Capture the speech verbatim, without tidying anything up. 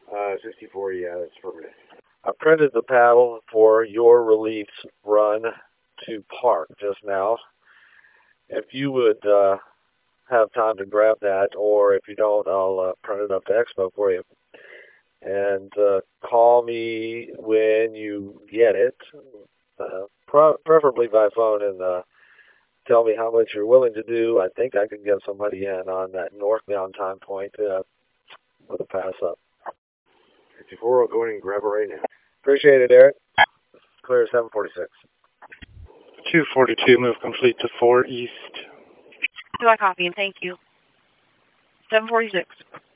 Uh, sixty-four, yeah, that's permanent. I printed the paddle for your relief run to park just now. If you would uh, have time to grab that, or if you don't, I'll uh, print it up to Expo for you. And uh, call me when you get it, uh, pro- preferably by phone, and uh, tell me how much you're willing to do. I think I can get somebody in on that northbound time point uh, with a pass up. fifty-four, I'll go in and grab it right now. Appreciate it, Eric. Clear seven forty-six. two forty-two, move complete to four east. Do I copy and thank you? seven forty-six.